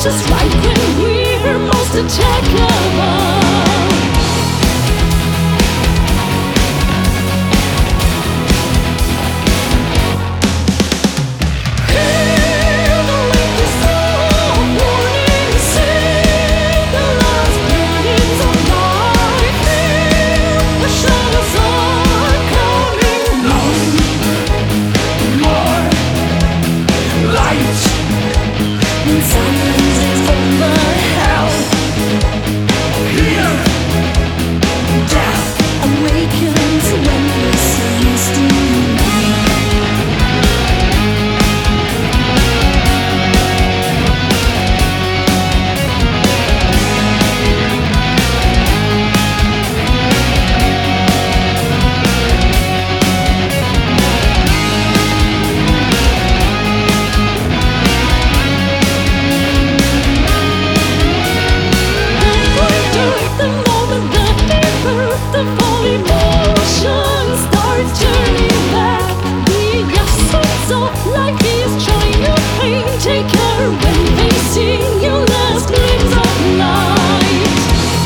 just right when we're most attackable. Take care when they sing your last gleams of light.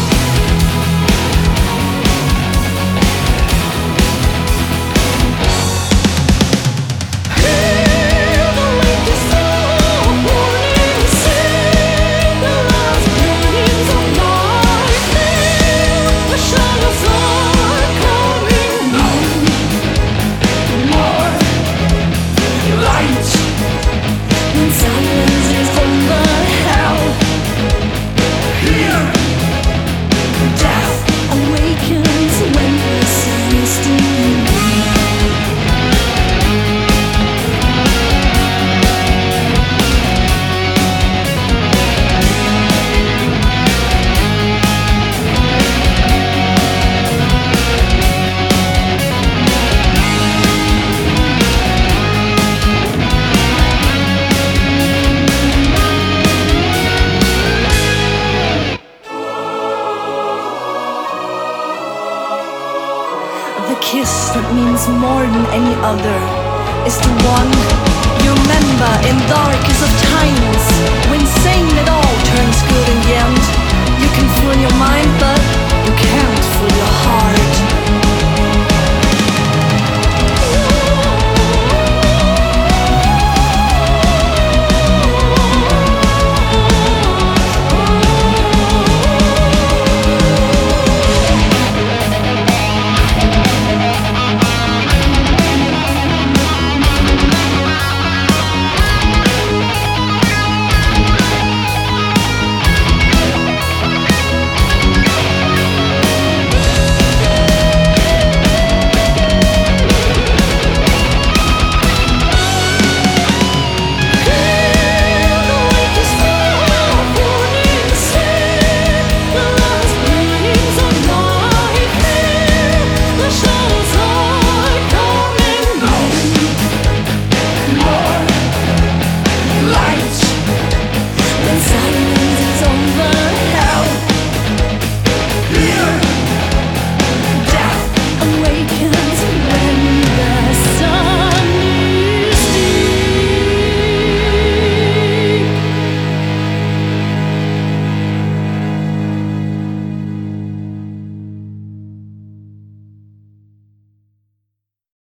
Hear the lady song, warning, sing the last gleams of light. Feel the shadows are coming. No more light. Silence is over hell. Here, death awakens when the sun is still. The kiss that means more than any other is the one you remember in darkest of times.